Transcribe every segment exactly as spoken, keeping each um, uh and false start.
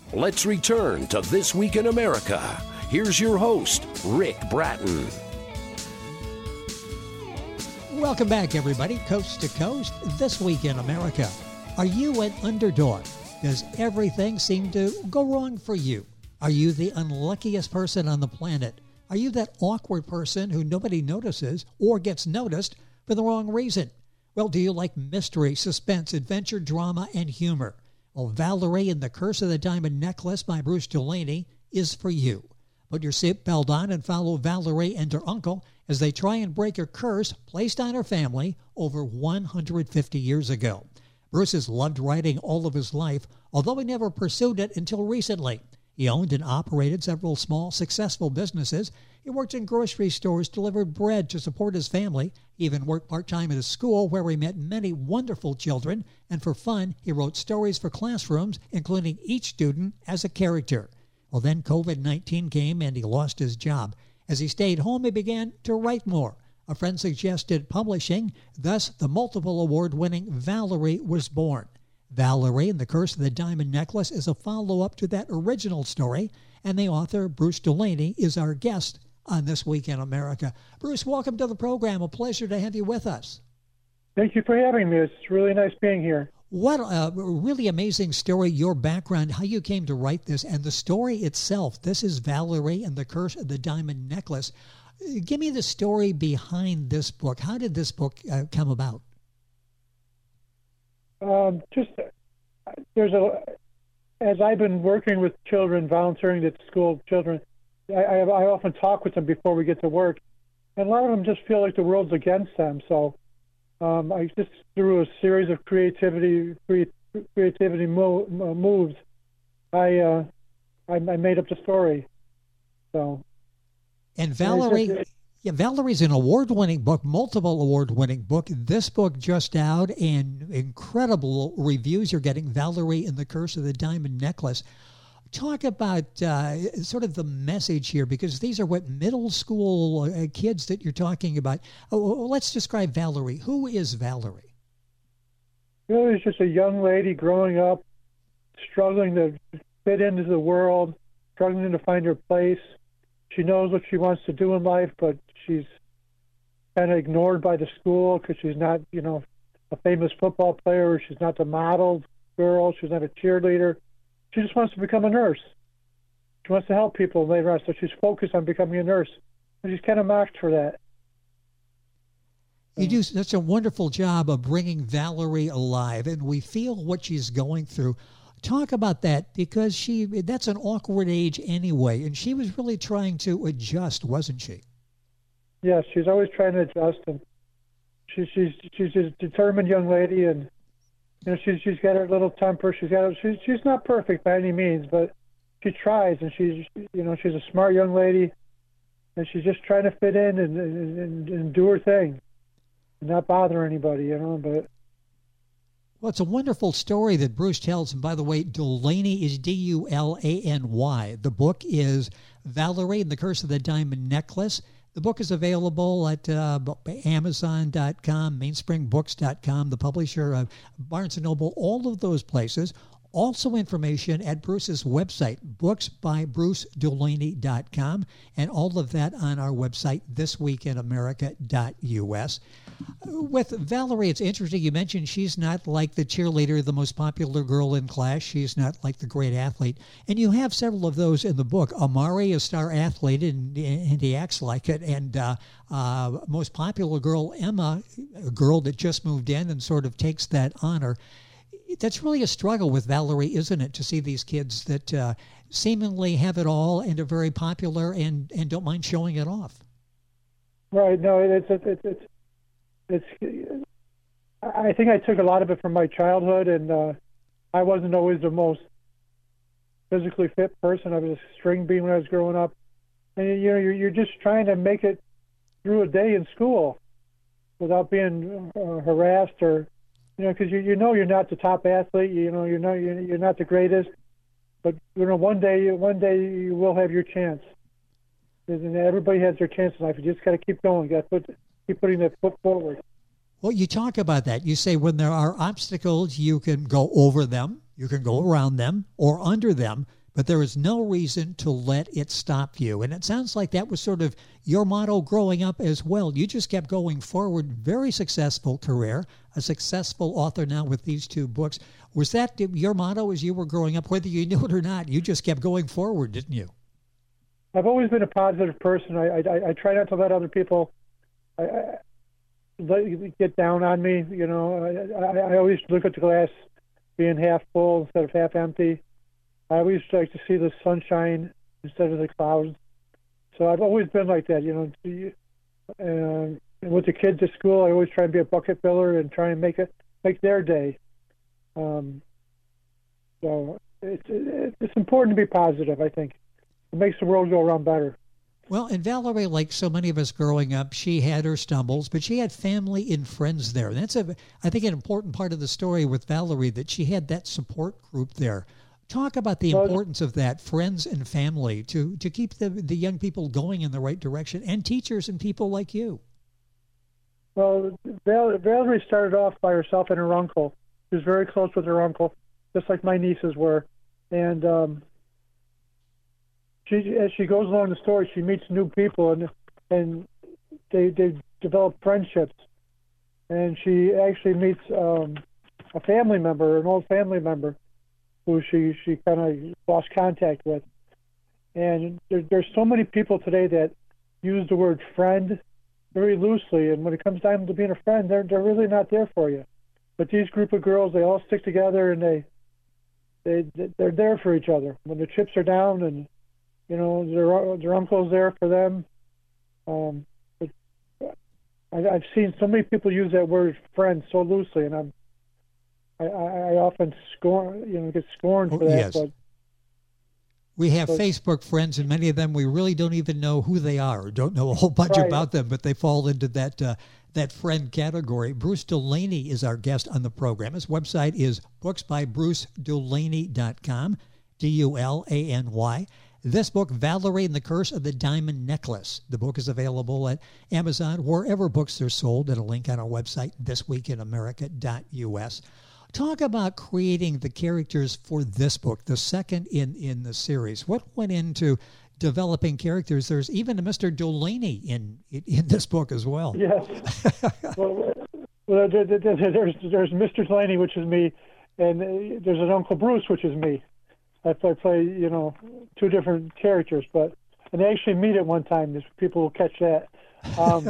Let's return to This Week in America. Here's your host, Rick Bratton. Welcome back, everybody, coast to coast, This Week in America. Are you an underdog? Does everything seem to go wrong for you? Are you the unluckiest person on the planet? Are you that awkward person who nobody notices or gets noticed for the wrong reason? Well, do you like mystery, suspense, adventure, drama, and humor? Well, Valerie and the Curse of the Diamond Necklace by Bruce Delaney is for you. Put your seatbelt on and follow Valerie and her uncle as they try and break a curse placed on her family over one hundred fifty years ago. Bruce has loved writing all of his life, although he never pursued it until recently. He owned and operated several small, successful businesses. He worked in grocery stores, delivered bread to support his family. He even worked part-time at a school where he met many wonderful children. And for fun, he wrote stories for classrooms, including each student as a character. Well, then covid nineteen came and he lost his job. As he stayed home, he began to write more. A friend suggested publishing. Thus, the multiple award-winning Valerie was born. Valerie and the Curse of the Diamond Necklace is a follow-up to that original story, and the author, Bruce Delaney, is our guest on This Week in America. Bruce, welcome to the program. A pleasure to have you with us. Thank you for having me. It's really nice being here. What a really amazing story, your background, how you came to write this, and the story itself. This is Valerie and the Curse of the Diamond Necklace. Give me the story behind this book. How did this book uh, come about? Um, just there's a as I've been working with children, volunteering at school children, I, I, I often talk with them before we get to work, and a lot of them just feel like the world's against them. So um, I just through a series of creativity creativity mo- moves, I, uh, I I made up the story. So and Valerie. Yeah, Valerie's an award-winning book, multiple award-winning book. This book just out, and incredible reviews you're getting, Valerie and the Curse of the Diamond Necklace. Talk about uh, sort of the message here, because these are what middle school uh, kids that you're talking about. Oh, let's describe Valerie. Who is Valerie? Valerie's just a young lady growing up, struggling to fit into the world, struggling to find her place. She knows what she wants to do in life, but she's kind of ignored by the school because she's not, you know, a famous football player. She's not the model girl. She's not a cheerleader. She just wants to become a nurse. She wants to help people later on, so she's focused on becoming a nurse. And she's kind of mocked for that. You do such a wonderful job of bringing Valerie alive, and we feel what she's going through. Talk about that, because she that's an awkward age anyway, and she was really trying to adjust, wasn't she? Yes, she's always trying to adjust, and she, she's she's a determined young lady, and you know she's she's got her little temper. She's got she's she's not perfect by any means, but she tries, and she's you know she's a smart young lady, and she's just trying to fit in and and, and do her thing, and not bother anybody, you know. But well, it's a wonderful story that Bruce tells. And by the way, Delaney is D U L A N Y. The book is Valerie and the Curse of the Diamond Necklace. The book is available at uh, Amazon dot com, Mainspring Books dot com, the publisher of Barnes and Noble, all of those places. Also information at Bruce's website, books by bruce delaney dot com, and all of that on our website, this week in america dot u s. With Valerie, it's interesting. You mentioned she's not like the cheerleader, the most popular girl in class. She's not like the great athlete. And you have several of those in the book. Amari, a star athlete, and, and he acts like it. And uh, uh, most popular girl, Emma, a girl that just moved in and sort of takes that honor. That's really a struggle with Valerie, isn't it, to see these kids that uh, seemingly have it all and are very popular and, and don't mind showing it off. Right. No, it's it's it's it's. I think I took a lot of it from my childhood, and uh, I wasn't always the most physically fit person. I was a string bean when I was growing up, and you know, you're you're just trying to make it through a day in school without being uh, harassed or. You know, because you you know you're not the top athlete. You know, you're not you're, you're not the greatest. But you know, one day one day you will have your chance. And everybody has their chance in life. You just got to keep going. You got to put keep putting that foot forward. Well, you talk about that. You say when there are obstacles, you can go over them, you can go around them, or under them. but there is no reason to let it stop you. And it sounds like that was sort of your motto growing up as well. You just kept going forward. Very successful career, a successful author now with these two books. Was that your motto as you were growing up, whether you knew it or not? You just kept going forward, didn't you? I've always been a positive person. I I, I try not to let other people I, I, let, get down on me. You know, I, I, I always look at the glass being half full instead of half empty. I always like to see the sunshine instead of the clouds. So I've always been like that, you know. And with the kids at school, I always try and be a bucket filler and try and make it make their day. Um, so it's it's important to be positive, I think. It makes the world go around better. Well, and Valerie, like so many of us growing up, she had her stumbles, but she had family and friends there. And that's, a, I think, an important part of the story with Valerie, that she had that support group there. Talk about the well, importance of that, friends and family, to, to keep the, the young people going in the right direction, and teachers and people like you. Well, Val- Valerie started off by herself and her uncle. She was very close with her uncle, just like my nieces were. And um, she, as she goes along the story, she meets new people, and and they they develop friendships. And she actually meets um, a family member, an old family member, who she, she kind of lost contact with. And there, there's so many people today that use the word friend very loosely, and when it comes time to being a friend, they're they're really not there for you. But these group of girls, they all stick together, and they they they're there for each other when the chips are down, and you know their their uncle's there for them. Um, but I, I've seen so many people use that word friend so loosely, and I'm I, I often scorn you know get scorned for oh, that. Yes. But we have but, Facebook friends, and many of them we really don't even know who they are, or don't know a whole bunch right. about them, but they fall into that uh, that friend category. Bruce Delaney is our guest on the program. His website is books by bruce delaney dot com, D U L A N Y. This book, Valerie and the Curse of the Diamond Necklace. The book is available at Amazon, wherever books are sold, at a link on our website, this week in america dot U S. Talk about creating the characters for this book, the second in, in the series. What went into developing characters? There's even a Mister Delaney in in this book as well. Yes. well, well there, there, there's there's Mister Delaney, which is me, and there's an Uncle Bruce, which is me. I play, play you know, two different characters, but and they actually meet at one time. There's people will catch that. Um,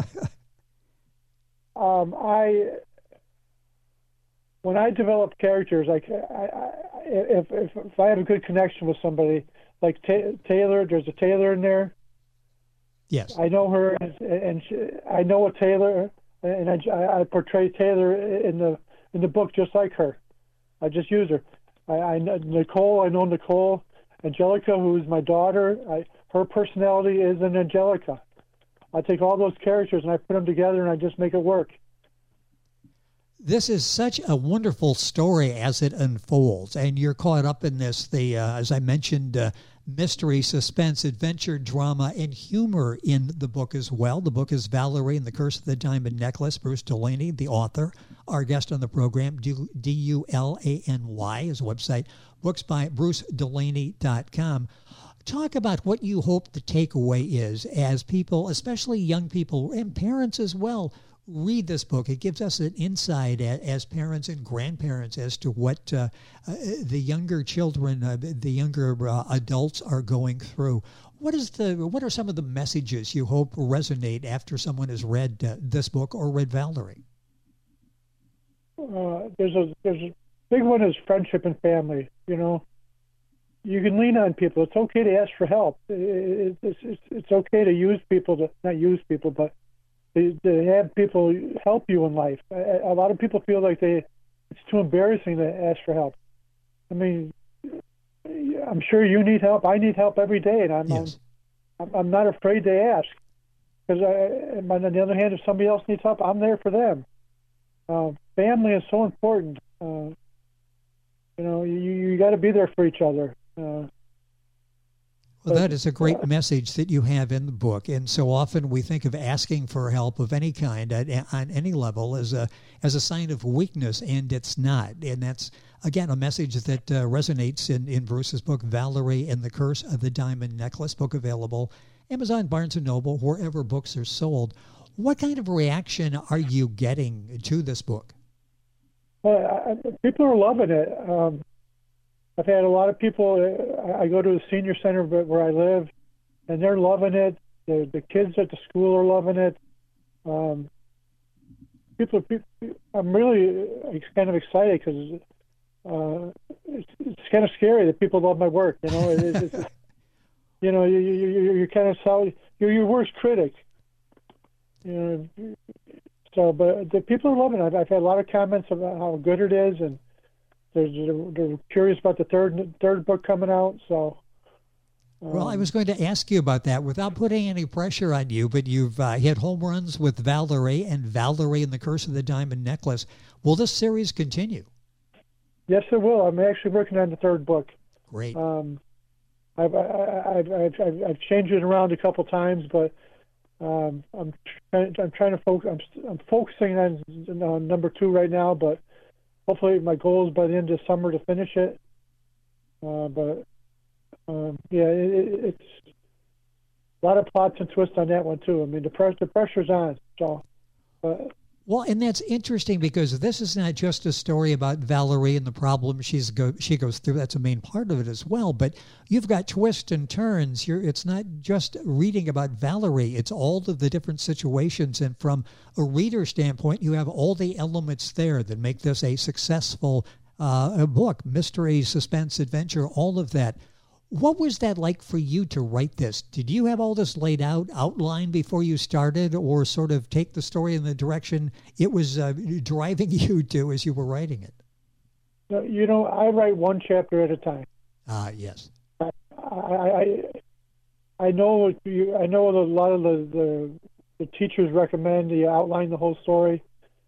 um, I. When I develop characters, like I, I, if, if if I have a good connection with somebody, like Ta- Taylor, there's a Taylor in there. Yes. I know her, and, and she, I know a Taylor, and I, I portray Taylor in the in the book just like her. I just use her. I, I know Nicole. I know Nicole. Angelica, who is my daughter. I, her personality is an Angelica. I take all those characters and I put them together, and I just make it work. This is such a wonderful story as it unfolds, and you're caught up in this, the uh, as I mentioned, uh, mystery, suspense, adventure, drama, and humor in the book as well. The book is Valerie and the Curse of the Diamond Necklace. Bruce Delaney, the author, our guest on the program, D U L A N Y, his website, books by bruce delaney dot com. Talk about what you hope the takeaway is as people, especially young people and parents as well, read this book. It gives us an insight as parents and grandparents as to what uh, uh, the younger children, uh, the younger uh, adults are going through. What is the? What are some of the messages you hope resonate after someone has read uh, this book or read Valerie? Uh, there's a there's a big one is friendship and family. You know, you can lean on people. It's okay to ask for help. It, it, it's it's okay to use people to not use people, but to have people help you in life. A lot of people feel like they it's too embarrassing to ask for help. I mean, I'm sure you need help. I need help every day, and I'm yes. I'm, I'm not afraid to ask. Because on the other hand, if somebody else needs help, I'm there for them. Uh, family is so important. Uh, you know, you you got to be there for each other. Uh, Well, that is a great message that you have in the book. And so often we think of asking for help of any kind at, on any level as a as a sign of weakness, and it's not. And that's, again, a message that uh, resonates in, in Bruce's book, Valerie and the Curse of the Diamond Necklace, book available Amazon, Barnes and Noble, wherever books are sold. What kind of reaction are you getting to this book? Well, I, people are loving it. Um, I've had a lot of people. I go to the senior center where I live, and they're loving it. The, the kids at the school are loving it. Um, people, people, I'm really kind of excited because uh, it's, it's kind of scary that people love my work. You know, it, it's, it's, you know, you, you, you're kind of solid. You're your worst critic. You know, so but the people are loving it. I've, I've had a lot of comments about how good it is, and they're, they're curious about the third third book coming out. So, um, well, I was going to ask you about that without putting any pressure on you, but you've uh, hit home runs with Valerie and Valerie and the Curse of the Diamond Necklace. Will this series continue? Yes, it will. I'm actually working on the third book. Great. Um, I've, I, I've, I've, I've, I've changed it around a couple times, but um, I'm trying. I'm trying to focus. I'm, I'm focusing on, on number two right now, but hopefully my goal is by the end of summer to finish it. Uh, but um, yeah, it, it's a lot of plots and twists on that one too. I mean, the pressure, the pressure's on. So. Uh, Well, and that's interesting because this is not just a story about Valerie and the problem she's go, she goes through. That's a main part of it as well. But you've got twists and turns. You're, it's not just reading about Valerie. It's all of the different situations. And from a reader standpoint, you have all the elements there that make this a successful uh, book. Mystery, suspense, adventure, all of that. What was that like for you to write this? Did you have all this laid out, outlined before you started, or sort of take the story in the direction it was uh, driving you to as you were writing it? You know, I write one chapter at a time. Ah, yes. I I, I know you, I know a lot of the, the the teachers recommend you outline the whole story.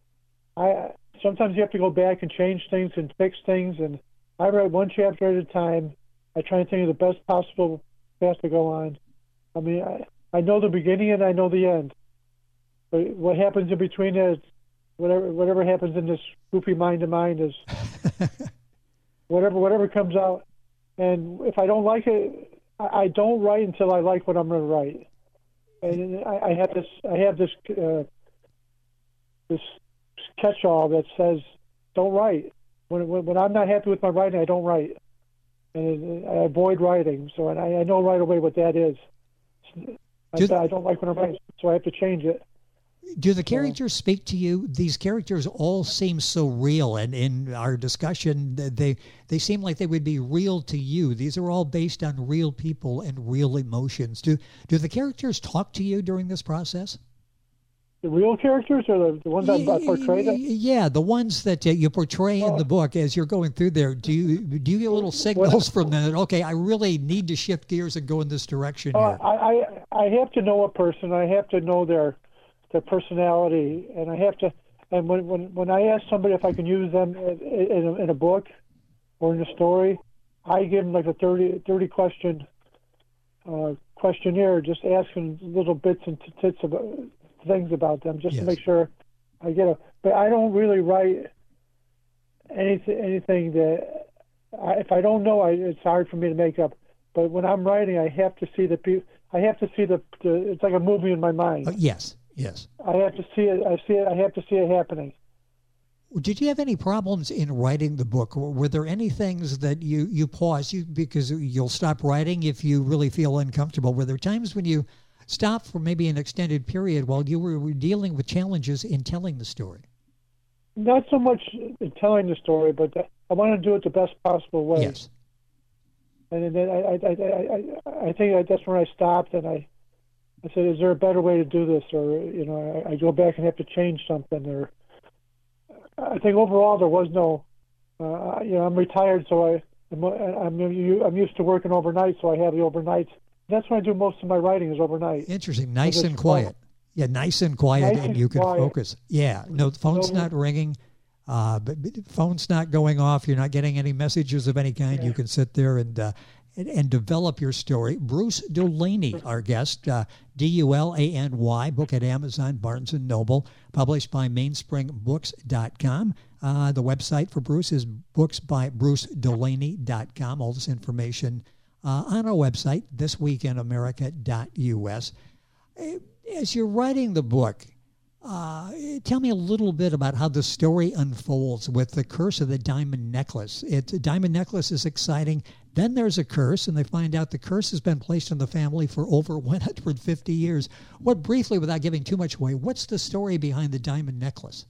I sometimes you have to go back and change things and fix things, and I write one chapter at a time. I try and think of the best possible path to go on. I mean, I, I know the beginning and I know the end. But what happens in between is whatever whatever happens in this goofy mind of mine is whatever whatever comes out. And if I don't like it, I, I don't write until I like what I'm going to write. And I, I have this I have this uh, this catch-all that says don't write. When, when when I'm not happy with my writing, I don't write. And I avoid writing, so and I, I know right away what that is. I, I don't like when I'm writing, so I have to change it. Do the characters speak to you? These characters all seem so real, and in our discussion, they they seem like they would be real to you. These are all based on real people and real emotions. Do do the characters talk to you during this process? The real characters, or the, the ones I portray? Yeah, the ones that uh, you portray in the book as you're going through there. Do you do you get little signals from them that, okay, I really need to shift gears and go in this direction uh, here? I, I I have to know a person. I have to know their their personality, and I have to. And when when, when I ask somebody if I can use them in, in, a, in a book or in a story, I give them like a thirty, thirty question uh, questionnaire, just asking little bits and tits about. things about them just yes. to make sure I get a. But I don't really write anything anything that I, if I don't know, I, it's hard for me to make up. But when I'm writing, I have to see the people. I have to see the, the. It's like a movie in my mind. Uh, yes, yes. I have to see it. I see it. I have to see it happening. Did you have any problems in writing the book? Were there any things that you you pause you because you'll stop writing if you really feel uncomfortable? Were there times when you stop for maybe an extended period while you were dealing with challenges in telling the story? Not so much in telling the story, but I want to do it the best possible way. Yes. And then I, I, I, I, I think that's when I stopped, and I, I said, "Is there a better way to do this?" Or you know, I, I go back and have to change something. Or I think overall there was no. Uh, you know, I'm retired, so I, I'm, I'm, I'm used to working overnight, so I have the overnights. That's when I do most of my writing is overnight. Interesting. Nice and quiet. Yeah, nice and quiet, nice and you can quiet. focus. Yeah, no, the phone's no, not ringing. Uh, but, but the phone's not going off. You're not getting any messages of any kind. Yeah. You can sit there and uh, and, and develop your story. Bruce Dulaney, our guest, uh, D U L A N Y, book at Amazon, Barnes and Noble, published by mainspring books dot com. Uh, the website for Bruce is books by bruce dulaney dot com. All this information uh, on our website, this week in america dot U S. As you're writing the book, uh, tell me a little bit about how the story unfolds with the curse of the diamond necklace. It, the diamond necklace is exciting. Then there's a curse, and they find out the curse has been placed on the family for over one hundred fifty years. What, briefly, without giving too much away, what's the story behind the diamond necklace?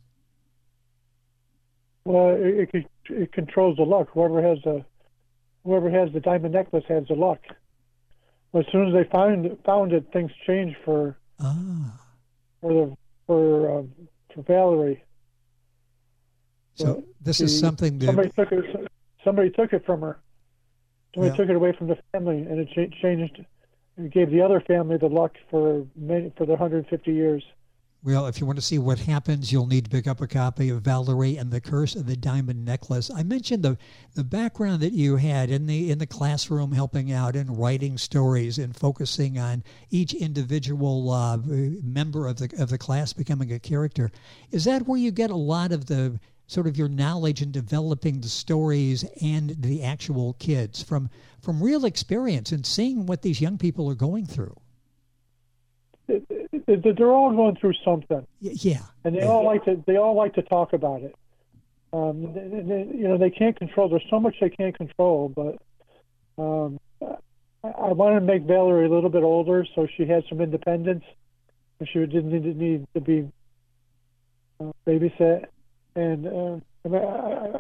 Well, it, it, it controls the luck. Whoever has the whoever has the diamond necklace has the luck. Well, as soon as they found found it, things changed for ah. for the for um, for Valerie. So, so this she, is something that somebody took it. Somebody took it from her. Somebody yeah. took it away from the family, and it cha- changed. It gave the other family the luck for many, for the one hundred fifty years. Well, if you want to see what happens, you'll need to pick up a copy of Valerie and the Curse of the Diamond Necklace. I mentioned the the background that you had in the in the classroom, helping out and writing stories and focusing on each individual uh, member of the of the class becoming a character. Is that where you get a lot of the sort of your knowledge in developing the stories and the actual kids from from real experience and seeing what these young people are going through? They're all going through something. Yeah, and they yeah. all like to. They all like to talk about it. Um, they, they, you know, they can't control. There's so much they can't control. But um, I, I wanted to make Valerie a little bit older, so she had some independence, and she didn't need to, need to be uh, babysat. And uh, I mean, I,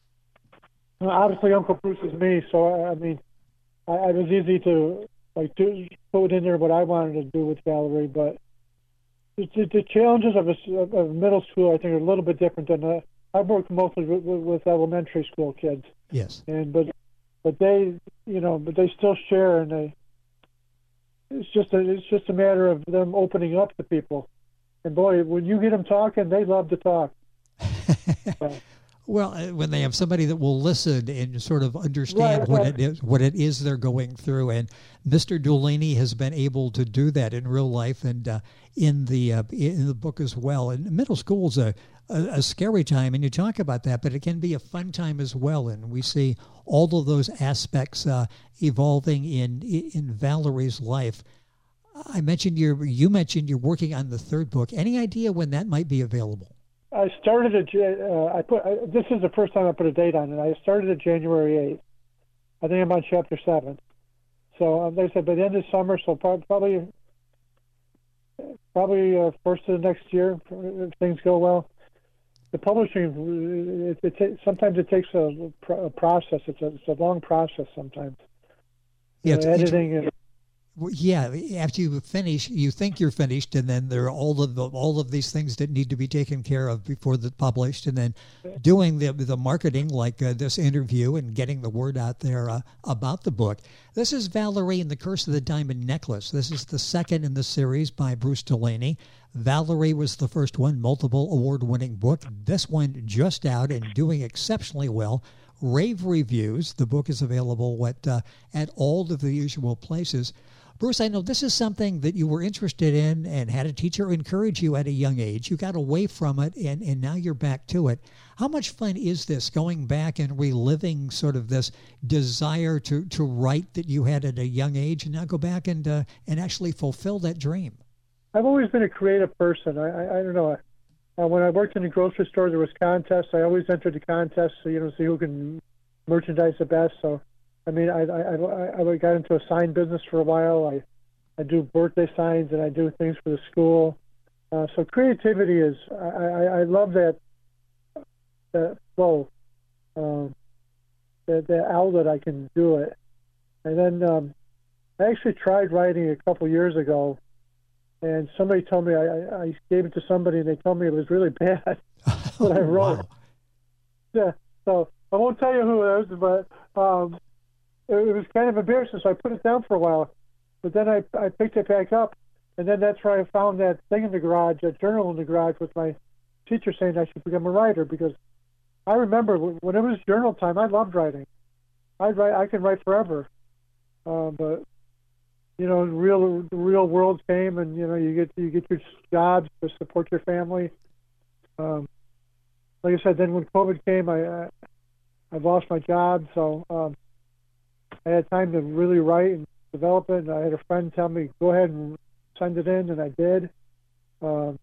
I, obviously, Uncle Bruce is me, so I, I mean, I, it was easy to like do, put in there what I wanted to do with Valerie, but. The, the challenges of a, of a middle school, I think, are a little bit different than uh, I work mostly with, with elementary school kids. Yes. And but but they, you know, but they still share, and they. It's just a it's just a matter of them opening up to people, and boy, when you get them talking, they love to talk. So. Well, when they have somebody that will listen and sort of understand right, what right. it is, what it is they're going through, and Mister Dulaney has been able to do that in real life and uh, in the uh, in the book as well. And middle school is a, a a scary time, and you talk about that, but it can be a fun time as well. And we see all of those aspects uh, evolving in in Valerie's life. I mentioned you're you mentioned you're working on the third book. Any idea when that might be available? I started at, uh, I put, I, this is the first time I put a date on it. I started at January eighth. I think I'm on chapter seven. So, um, they said by the end of summer, so probably, probably uh, first of the next year, if things go well. The publishing, it, it, it sometimes it takes a, a process. It's a, it's a long process sometimes. Yeah, uh, editing and. Yeah, after you finish, you think you're finished, and then there are all of the, all of these things that need to be taken care of before they're published, and then doing the the marketing like uh, this interview and getting the word out there uh, about the book. This is Valerie and the Curse of the Diamond Necklace. This is the second in the series by Bruce Dulaney. Valerie was the first one, multiple award-winning book. This one just out and doing exceptionally well. Rave reviews. The book is available at, uh, at all of the usual places. Bruce, I know this is something that you were interested in and had a teacher encourage you at a young age. You got away from it, and, and now you're back to it. How much fun is this, going back and reliving sort of this desire to, to write that you had at a young age, and now go back and uh, and actually fulfill that dream? I've always been a creative person. I, I, I don't know. Uh, when I worked in the grocery store, there was contests. I always entered the contests, so, you know, see who can merchandise the best. So, I mean, I I, I, I got into a sign business for a while. I, I do birthday signs, and I do things for the school. Uh, so creativity is, I, I, I love that, that flow, um, that, that outlet I can do it. And then um, I actually tried writing a couple years ago, and somebody told me, I, I gave it to somebody, and they told me it was really bad what I wrote. Wow. Yeah, so I won't tell you who it was, but um, it, it was kind of embarrassing, so I put it down for a while. But then I, I picked it back up, and then that's where I found that thing in the garage, a journal in the garage with my teacher saying I should become a writer, because I remember when it was journal time, I loved writing. I'd write, I could write forever. uh, but you know, real the real world came, and you know, you get you get your jobs to support your family. Um, like I said, then when COVID came, I I, I lost my job, so um, I had time to really write and develop it. And I had a friend tell me, "Go ahead and send it in," and I did. Um,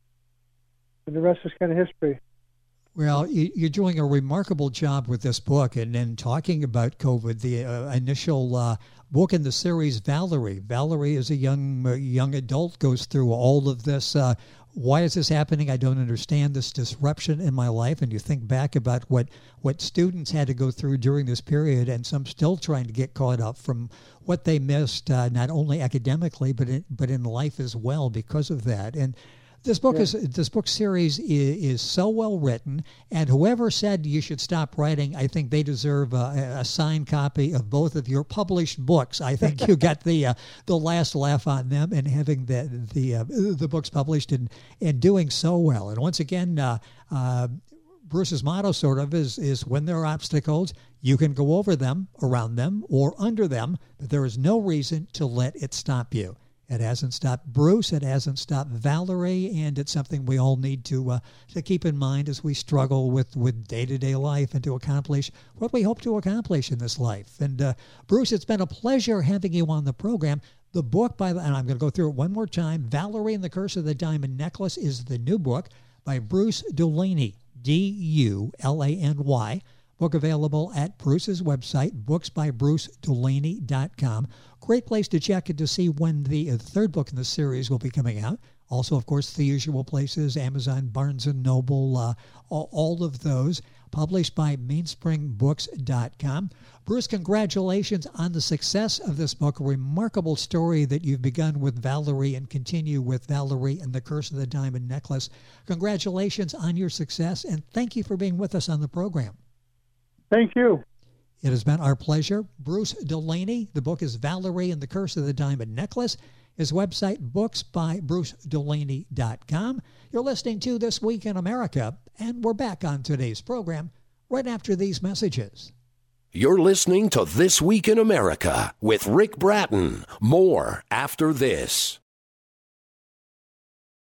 and the rest is kind of history. Well, you're doing a remarkable job with this book, and then talking about COVID, the uh, initial uh, book in the series, Valerie. Valerie is a young uh, young adult, goes through all of this. Uh, why is this happening? I don't understand this disruption in my life. And you think back about what, what students had to go through during this period, and some still trying to get caught up from what they missed, uh, not only academically, but in, but in life as well because of that. And This book yeah. is this book series is, is so well written, and whoever said you should stop writing, I think they deserve a, a signed copy of both of your published books. I think you got the uh, the last laugh on them, and having the the uh, the books published and and doing so well. And once again, uh, uh, Bruce's motto sort of is is when there are obstacles, you can go over them, around them, or under them, but there is no reason to let it stop you. It hasn't stopped Bruce. It hasn't stopped Valerie, and it's something we all need to uh, to keep in mind as we struggle with, with day-to-day life and to accomplish what we hope to accomplish in this life. And uh, Bruce, it's been a pleasure having you on the program. The book, by the, and I'm going to go through it one more time, Valerie and the Curse of the Diamond Necklace is the new book by Bruce Dulany, D U L A N Y. Book available at Bruce's website, books by bruce dulany dot com. Great place to check and to see when the third book in the series will be coming out. Also, of course, the usual places, Amazon, Barnes and Noble, uh, all, all of those. Published by mainspring books dot com. Bruce, congratulations on the success of this book. A remarkable story that you've begun with Valerie and continue with Valerie and the Curse of the Diamond Necklace. Congratulations on your success, and thank you for being with us on the program. Thank you. It has been our pleasure. Bruce Dulany. The book is Valerie and the Curse of the Diamond Necklace. His website, books by bruce dulany dot com. You're listening to This Week in America, and we're back on today's program right after these messages. You're listening to This Week in America with Rick Bratton. More after this.